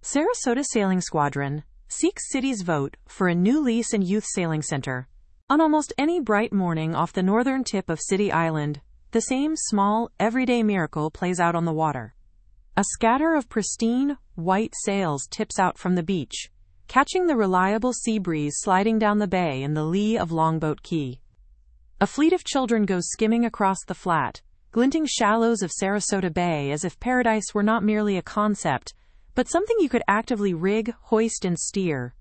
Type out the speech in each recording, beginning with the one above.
Sarasota Sailing Squadron seeks city's vote for a new lease and youth sailing center. On almost any bright morning off the northern tip of City Island, the same small, everyday miracle plays out on the water. A scatter of pristine, white sails tips out from the beach, catching the reliable sea breeze sliding down the bay in the lee of Longboat Key. A fleet of children goes skimming across the flat, glinting shallows of Sarasota Bay as if paradise were not merely a concept, but something you could actively rig, hoist, and steer.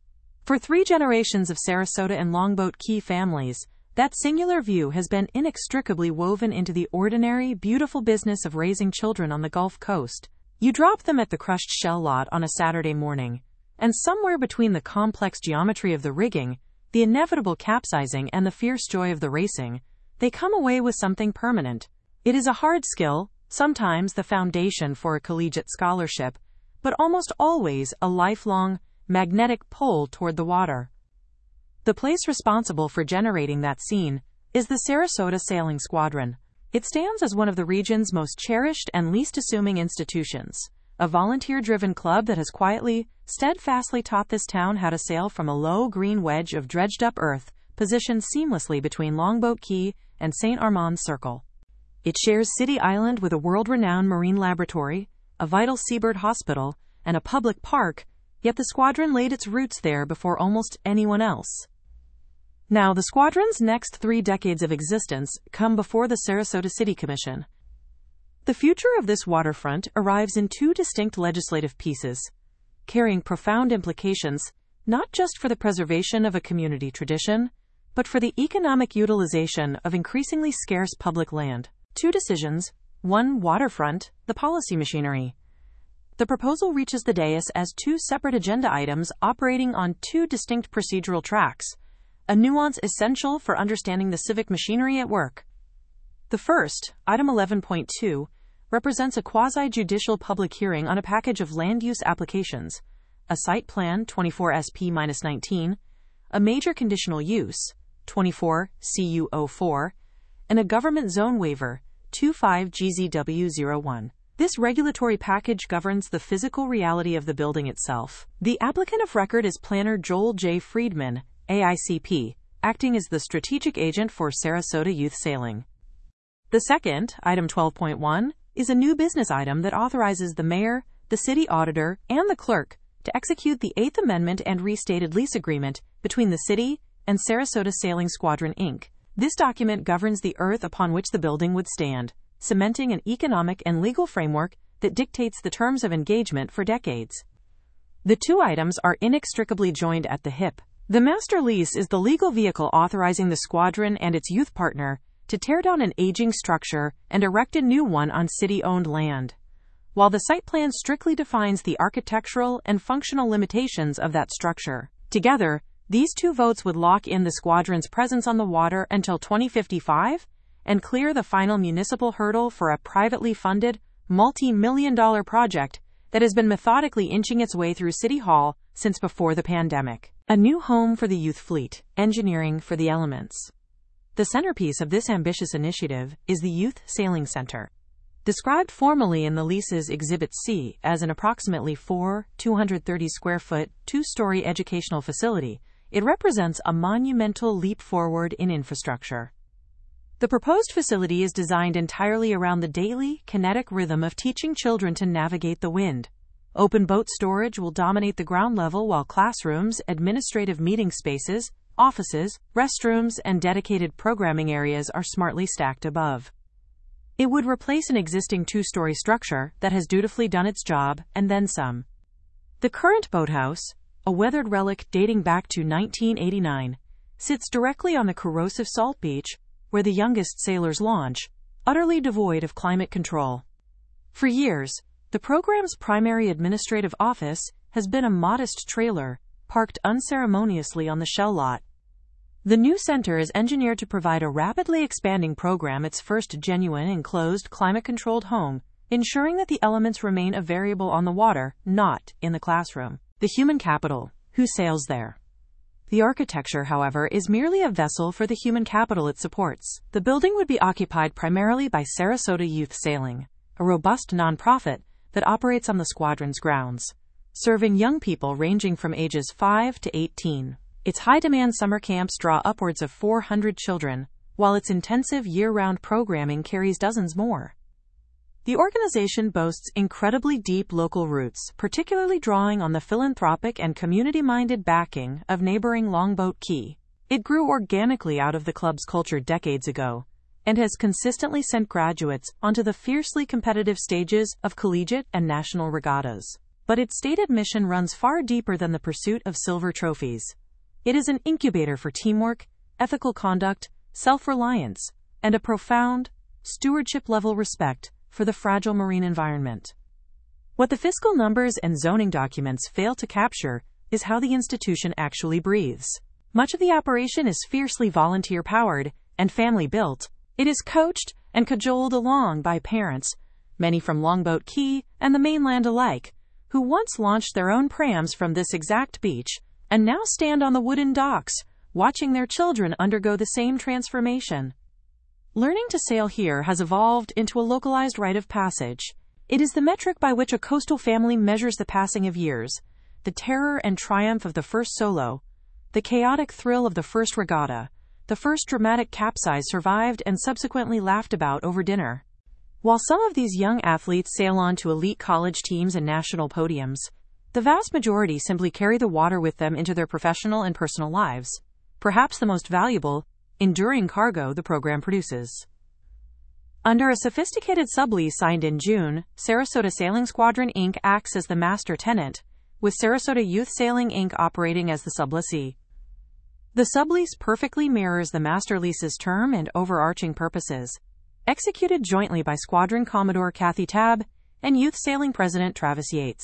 For 3 generations of Sarasota and Longboat Key families, that singular view has been inextricably woven into the ordinary, beautiful business of raising children on the Gulf Coast. You drop them at the crushed shell lot on a Saturday morning, and somewhere between the complex geometry of the rigging, the inevitable capsizing, and the fierce joy of the racing, they come away with something permanent. It is a hard skill, sometimes the foundation for a collegiate scholarship, but almost always a lifelong, magnetic pull toward the water. The place responsible for generating that scene is the Sarasota Sailing Squadron. It stands as one of the region's most cherished and least assuming institutions, a volunteer-driven club that has quietly, steadfastly taught this town how to sail from a low green wedge of dredged-up earth positioned seamlessly between Longboat Key and St. Armand Circle. It shares City Island with a world-renowned marine laboratory, a vital seabird hospital, and a public park, yet the squadron laid its roots there before almost anyone else. Now, the squadron's next 3 decades of existence come before the Sarasota City Commission. The future of this waterfront arrives in 2 distinct legislative pieces, carrying profound implications not just for the preservation of a community tradition, but for the economic utilization of increasingly scarce public land. 2 decisions. 1. Waterfront, the policy machinery. The proposal reaches the dais as 2 separate agenda items operating on 2 distinct procedural tracks, a nuance essential for understanding the civic machinery at work. The first, item 11.2, represents a quasi-judicial public hearing on a package of land use applications, a site plan 24 SP-19, a major conditional use 24 CU04, and a government zone waiver 25 GZW01. This regulatory package governs the physical reality of the building itself. The applicant of record is planner Joel J. Friedman, AICP, acting as the strategic agent for Sarasota Youth Sailing. The second, item 12.1, is a new business item that authorizes the mayor, the city auditor, and the clerk to execute the 8th Amendment and restated lease agreement between the city and Sarasota Sailing Squadron, Inc. This document governs the earth upon which the building would stand, cementing an economic and legal framework that dictates the terms of engagement for decades. The 2 items are inextricably joined at the hip. The master lease is the legal vehicle authorizing the squadron and its youth partner to tear down an aging structure and erect a new one on city-owned land, while the site plan strictly defines the architectural and functional limitations of that structure. Together, these 2 votes would lock in the squadron's presence on the water until 2055 and clear the final municipal hurdle for a privately funded, multi-million-dollar project that has been methodically inching its way through City Hall since before the pandemic. A new home for the youth fleet, engineering for the elements. The centerpiece of this ambitious initiative is the Youth Sailing Center. Described formally in the lease's Exhibit C as an approximately 230-square-foot, 2-story educational facility, it represents a monumental leap forward in infrastructure. The proposed facility is designed entirely around the daily, kinetic rhythm of teaching children to navigate the wind. Open boat storage will dominate the ground level, while classrooms, administrative meeting spaces, offices, restrooms, and dedicated programming areas are smartly stacked above. It would replace an existing 2-story structure that has dutifully done its job, and then some. The current boathouse, a weathered relic dating back to 1989, sits directly on the corrosive salt beach, where the youngest sailors launch, utterly devoid of climate control. For years, the program's primary administrative office has been a modest trailer, parked unceremoniously on the shell lot. The new center is engineered to provide a rapidly expanding program its first genuine enclosed climate-controlled home, ensuring that the elements remain a variable on the water, not in the classroom. The human capital, who sails there. The architecture, however, is merely a vessel for the human capital it supports. The building would be occupied primarily by Sarasota Youth Sailing, a robust nonprofit that operates on the squadron's grounds. serving young people ranging from ages 5 to 18. Its high-demand summer camps draw upwards of 400 children, while its intensive year-round programming carries dozens more. The organization boasts incredibly deep local roots, particularly drawing on the philanthropic and community-minded backing of neighboring Longboat Key. It grew organically out of the club's culture decades ago, and has consistently sent graduates onto the fiercely competitive stages of collegiate and national regattas. But its stated mission runs far deeper than the pursuit of silver trophies. It is an incubator for teamwork, ethical conduct, self-reliance, and a profound, stewardship-level respect for the fragile marine environment. What the fiscal numbers and zoning documents fail to capture is how the institution actually breathes. Much of the operation is fiercely volunteer-powered and family-built. It is coached and cajoled along by parents, many from Longboat Key and the mainland alike, who once launched their own prams from this exact beach and now stand on the wooden docks, watching their children undergo the same transformation. Learning to sail here has evolved into a localized rite of passage. It is the metric by which a coastal family measures the passing of years, the terror and triumph of the first solo, the chaotic thrill of the first regatta, the first dramatic capsize survived and subsequently laughed about over dinner. While some of these young athletes sail on to elite college teams and national podiums, the vast majority simply carry the water with them into their professional and personal lives, perhaps the most valuable, enduring cargo the program produces. Under a sophisticated sublease signed in June, Sarasota Sailing Squadron Inc. acts as the master tenant, with Sarasota Youth Sailing Inc. operating as the sublessee. The sublease perfectly mirrors the master lease's term and overarching purposes, executed jointly by Squadron Commodore Kathy Tabb and Youth Sailing President Travis Yates.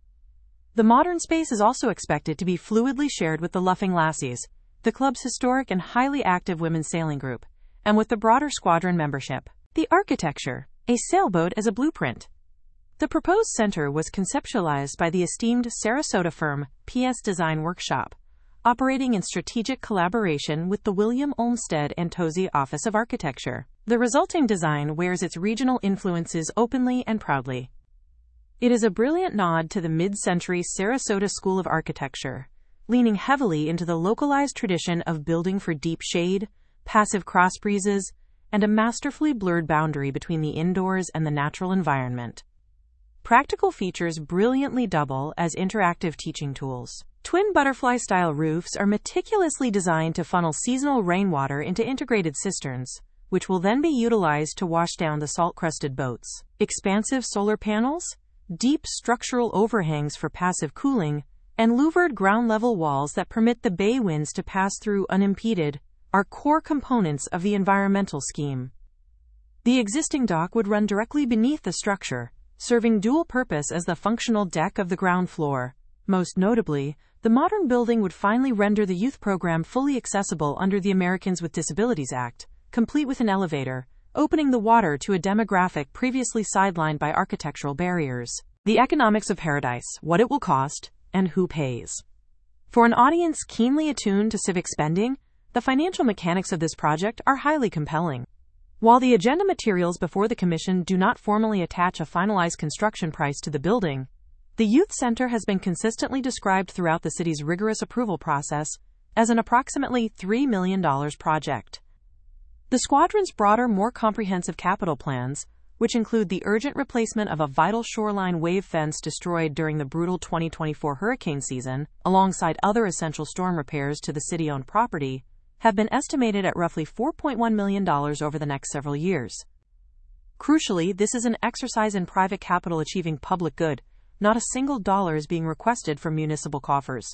The modern space is also expected to be fluidly shared with the Luffing Lassies, the club's historic and highly active women's sailing group, and with the broader squadron membership. The architecture, a sailboat as a blueprint. The proposed center was conceptualized by the esteemed Sarasota firm PS Design Workshop, operating in strategic collaboration with the William Olmsted and Tosi Office of Architecture. The resulting design wears its regional influences openly and proudly. It is a brilliant nod to the mid-century Sarasota School of Architecture, leaning heavily into the localized tradition of building for deep shade, passive cross breezes, and a masterfully blurred boundary between the indoors and the natural environment. Practical features brilliantly double as interactive teaching tools. Twin butterfly-style roofs are meticulously designed to funnel seasonal rainwater into integrated cisterns, which will then be utilized to wash down the salt-crusted boats. Expansive solar panels, deep structural overhangs for passive cooling, and louvered ground-level walls that permit the bay winds to pass through unimpeded are core components of the environmental scheme. The existing dock would run directly beneath the structure, serving dual purpose as the functional deck of the ground floor. Most notably, the modern building would finally render the youth program fully accessible under the Americans with Disabilities Act, complete with an elevator, opening the water to a demographic previously sidelined by architectural barriers. The economics of paradise, what it will cost, and who pays. For an audience keenly attuned to civic spending, the financial mechanics of this project are highly compelling. While the agenda materials before the Commission do not formally attach a finalized construction price to the building, the Youth Center has been consistently described throughout the city's rigorous approval process as an approximately $3 million project. The squadron's broader, more comprehensive capital plans, which include the urgent replacement of a vital shoreline wave fence destroyed during the brutal 2024 hurricane season, alongside other essential storm repairs to the city-owned property, have been estimated at roughly $4.1 million over the next several years. Crucially, this is an exercise in private capital achieving public good, not a single dollar is being requested from municipal coffers.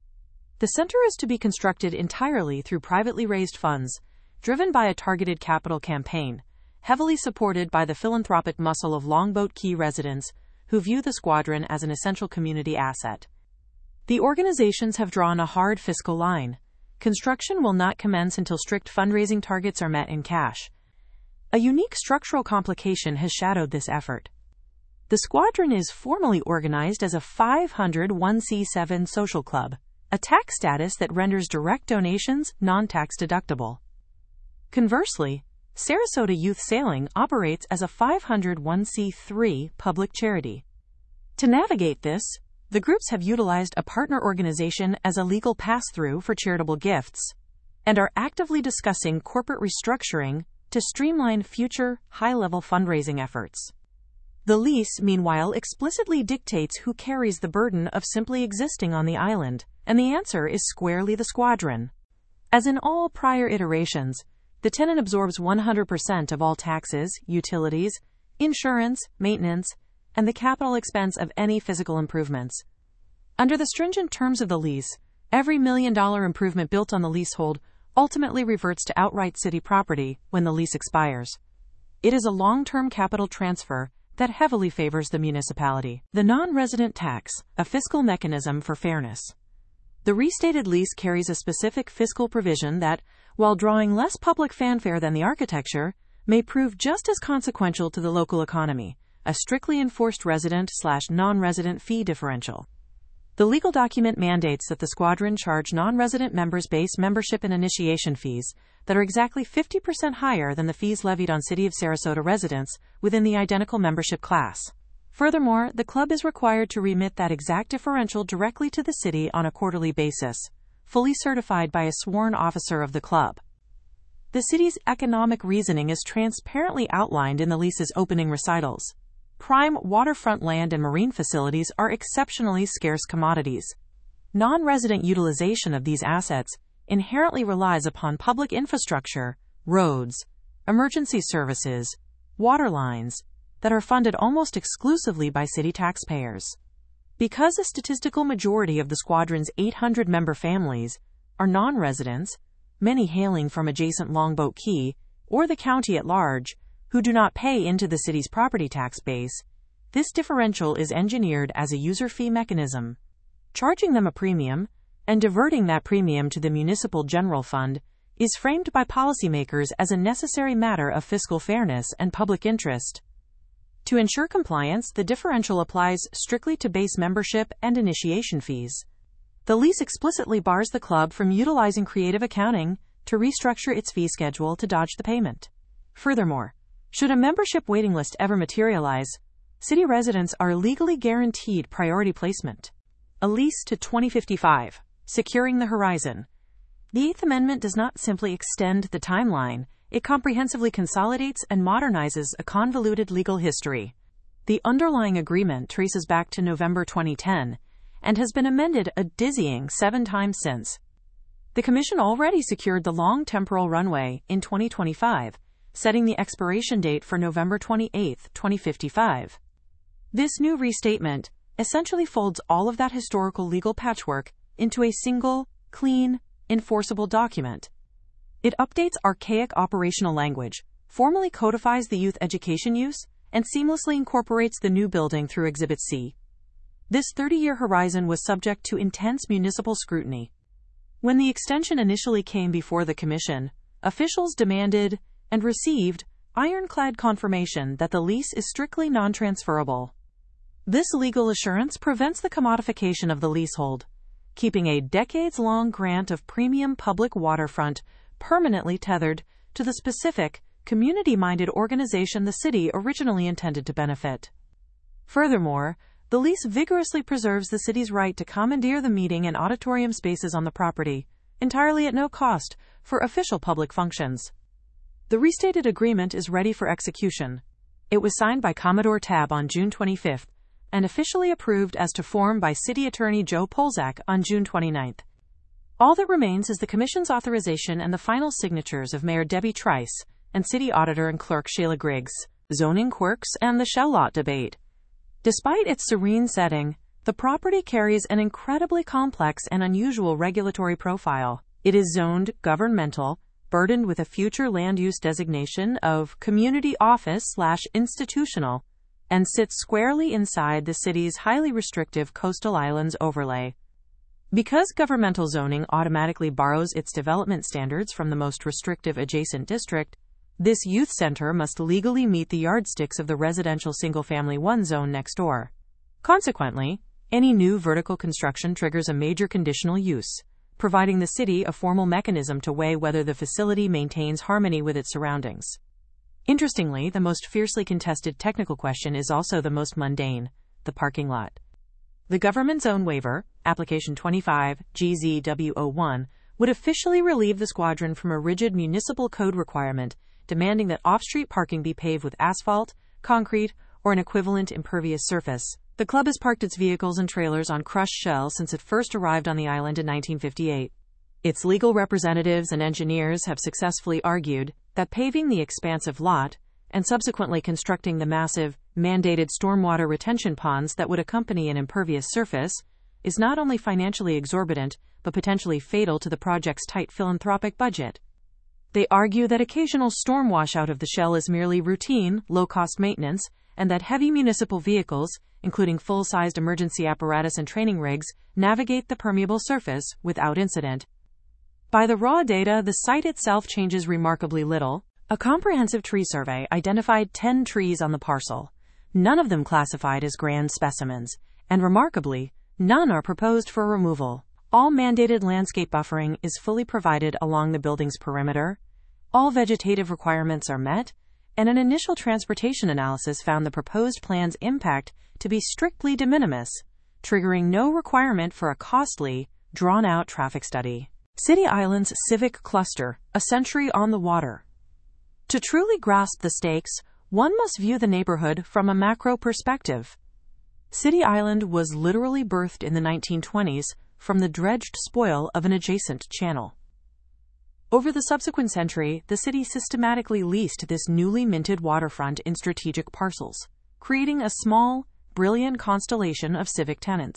The center is to be constructed entirely through privately raised funds, driven by a targeted capital campaign, heavily supported by the philanthropic muscle of Longboat Key residents, who view the squadron as an essential community asset. The organizations have drawn a hard fiscal line. Construction will not commence until strict fundraising targets are met in cash. A unique structural complication has shadowed this effort. The squadron is formally organized as a 501c7 social club, a tax status that renders direct donations non-tax deductible. Conversely, Sarasota Youth Sailing operates as a 501c3 public charity. To navigate this, The groups have utilized a partner organization as a legal pass-through for charitable gifts and are actively discussing corporate restructuring to streamline future high-level fundraising efforts. The lease, meanwhile, explicitly dictates who carries the burden of simply existing on the island, and the answer is squarely the squadron. As in all prior iterations, the tenant absorbs 100% of all taxes, utilities, insurance, maintenance, and the capital expense of any physical improvements. Under the stringent terms of the lease, every $1 million improvement built on the leasehold ultimately reverts to outright city property when the lease expires. It is a long-term capital transfer that heavily favors the municipality. The non-resident tax, a fiscal mechanism for fairness. The restated lease carries a specific fiscal provision that, while drawing less public fanfare than the architecture, may prove just as consequential to the local economy, a strictly enforced resident/non-resident fee differential. The legal document mandates that the squadron charge non-resident members base membership and initiation fees that are exactly 50% higher than the fees levied on City of Sarasota residents within the identical membership class. Furthermore, the club is required to remit that exact differential directly to the city on a quarterly basis, fully certified by a sworn officer of the club. The city's economic reasoning is transparently outlined in the lease's opening recitals. Prime waterfront land and marine facilities are exceptionally scarce commodities. Non-resident utilization of these assets inherently relies upon public infrastructure, roads, emergency services, water lines, that are funded almost exclusively by city taxpayers. Because a statistical majority of the squadron's 800-member families are non-residents, many hailing from adjacent Longboat Key or the county at large, who do not pay into the city's property tax base, this differential is engineered as a user fee mechanism. Charging them a premium and diverting that premium to the municipal general fund is framed by policymakers as a necessary matter of fiscal fairness and public interest. To ensure compliance, the differential applies strictly to base membership and initiation fees. The lease explicitly bars the club from utilizing creative accounting to restructure its fee schedule to dodge the payment. Furthermore, should a membership waiting list ever materialize, city residents are legally guaranteed priority placement. A lease to 2055, securing the horizon. The Eighth Amendment does not simply extend the timeline, it comprehensively consolidates and modernizes a convoluted legal history. The underlying agreement traces back to November 2010 and has been amended a dizzying 7 times since. The Commission already secured the long temporal runway in 2025, setting the expiration date for November 28, 2055. This new restatement essentially folds all of that historical legal patchwork into a single, clean, enforceable document. It updates archaic operational language, formally codifies the youth education use, and seamlessly incorporates the new building through Exhibit C. This 30-year horizon was subject to intense municipal scrutiny. When the extension initially came before the Commission, officials demanded and received ironclad confirmation that the lease is strictly non-transferable. This legal assurance prevents the commodification of the leasehold, keeping a decades-long grant of premium public waterfront permanently tethered to the specific, community-minded organization the city originally intended to benefit. Furthermore, the lease vigorously preserves the city's right to commandeer the meeting and auditorium spaces on the property, entirely at no cost, for official public functions. The restated agreement is ready for execution. It was signed by Commodore Tabb on June 25 and officially approved as to form by City Attorney Joe Polzak on June 29. All that remains is the Commission's authorization and the final signatures of Mayor Debbie Trice and City Auditor and Clerk Shayla Griggs. Zoning quirks and the shell lot debate. Despite its serene setting, the property carries an incredibly complex and unusual regulatory profile. It is zoned governmental, burdened with a future land use designation of community office/institutional, and sits squarely inside the city's highly restrictive coastal islands overlay. Because governmental zoning automatically borrows its development standards from the most restrictive adjacent district, this youth center must legally meet the yardsticks of the residential single-family 1 zone next door. Consequently, any new vertical construction triggers a major conditional use, providing the city a formal mechanism to weigh whether the facility maintains harmony with its surroundings. Interestingly, the most fiercely contested technical question is also the most mundane: the parking lot. The government's own waiver, Application 25-GZW01, would officially relieve the squadron from a rigid municipal code requirement demanding that off-street parking be paved with asphalt, concrete, or an equivalent impervious surface. The club has parked its vehicles and trailers on crushed shell since it first arrived on the island in 1958. Its legal representatives and engineers have successfully argued that paving the expansive lot and subsequently constructing the massive, mandated stormwater retention ponds that would accompany an impervious surface is not only financially exorbitant, but potentially fatal to the project's tight philanthropic budget. They argue that occasional storm washout of the shell is merely routine, low-cost maintenance, and that heavy municipal vehicles, including full-sized emergency apparatus and training rigs, navigate the permeable surface without incident. By the raw data, the site itself changes remarkably little. A comprehensive tree survey identified 10 trees on the parcel, none of them classified as grand specimens, and remarkably, none are proposed for removal. All mandated landscape buffering is fully provided along the building's perimeter, all vegetative requirements are met, and an initial transportation analysis found the proposed plan's impact to be strictly de minimis, triggering no requirement for a costly, drawn-out traffic study. City Island's civic cluster, a century on the water. To truly grasp the stakes, one must view the neighborhood from a macro perspective. City Island was literally birthed in the 1920s from the dredged spoil of an adjacent channel. Over the subsequent century, the city systematically leased this newly minted waterfront in strategic parcels, creating a small, brilliant constellation of civic tenants.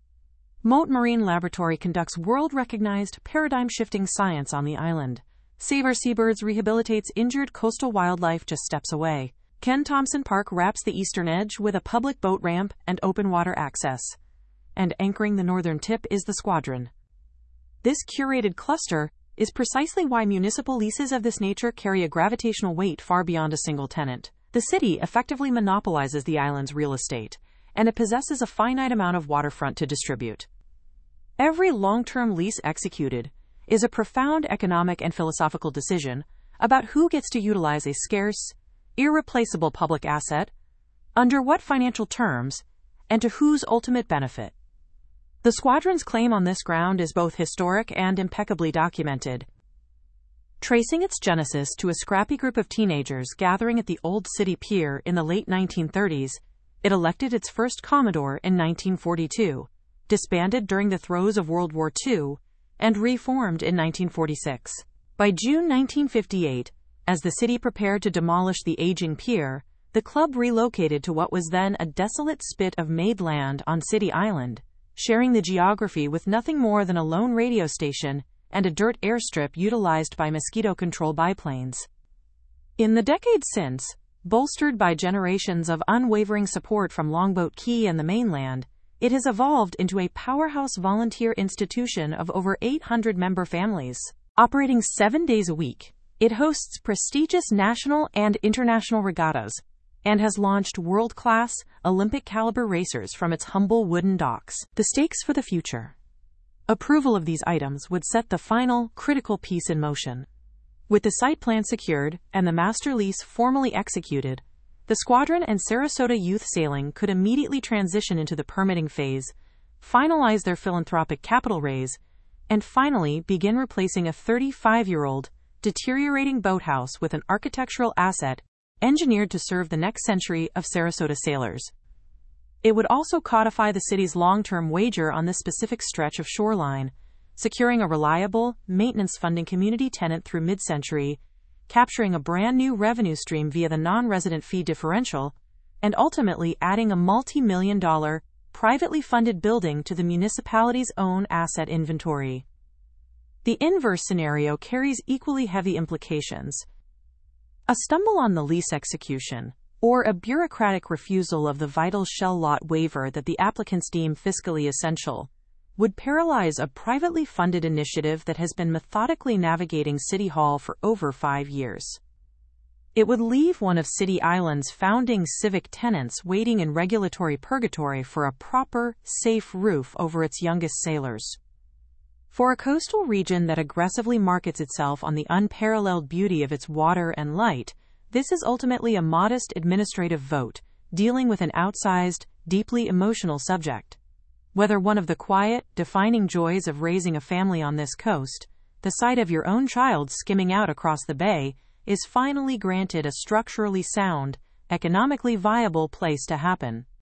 Mote Marine Laboratory conducts world-recognized, paradigm-shifting science on the island. Save Our Seabirds rehabilitates injured coastal wildlife just steps away. Ken Thompson Park wraps the eastern edge with a public boat ramp and open water access. And anchoring the northern tip is the squadron. This curated cluster is precisely why municipal leases of this nature carry a gravitational weight far beyond a single tenant. The city effectively monopolizes the island's real estate, and it possesses a finite amount of waterfront to distribute. Every long-term lease executed is a profound economic and philosophical decision about who gets to utilize a scarce, irreplaceable public asset, under what financial terms, and to whose ultimate benefit. The squadron's claim on this ground is both historic and impeccably documented. Tracing its genesis to a scrappy group of teenagers gathering at the Old City Pier in the late 1930s, it elected its first Commodore in 1942, disbanded during the throes of World War II, and reformed in 1946. By June 1958, as the city prepared to demolish the aging pier, the club relocated to what was then a desolate spit of made land on City Island, sharing the geography with nothing more than a lone radio station and a dirt airstrip utilized by mosquito-control biplanes. In the decades since, bolstered by generations of unwavering support from Longboat Key and the mainland, it has evolved into a powerhouse volunteer institution of over 800 member families. Operating 7 days a week, it hosts prestigious national and international regattas, and has launched world-class, Olympic-caliber racers from its humble wooden docks. The stakes for the future. Approval of these items would set the final, critical piece in motion. With the site plan secured and the master lease formally executed, the squadron and Sarasota Youth Sailing could immediately transition into the permitting phase, finalize their philanthropic capital raise, and finally begin replacing a 35-year-old, deteriorating boathouse with an architectural asset engineered to serve the next century of Sarasota sailors. It would also codify the city's long-term wager on this specific stretch of shoreline, securing a reliable, maintenance-funding community tenant through mid-century, capturing a brand-new revenue stream via the non-resident fee differential, and ultimately adding a multi-million-dollar, privately funded building to the municipality's own asset inventory. The inverse scenario carries equally heavy implications. A stumble on the lease execution, or a bureaucratic refusal of the vital shell lot waiver that the applicants deem fiscally essential, would paralyze a privately funded initiative that has been methodically navigating City Hall for over 5 years. It would leave one of City Island's founding civic tenants waiting in regulatory purgatory for a proper, safe roof over its youngest sailors. For a coastal region that aggressively markets itself on the unparalleled beauty of its water and light, this is ultimately a modest administrative vote, dealing with an outsized, deeply emotional subject. Whether one of the quiet, defining joys of raising a family on this coast, the sight of your own child skimming out across the bay, is finally granted a structurally sound, economically viable place to happen.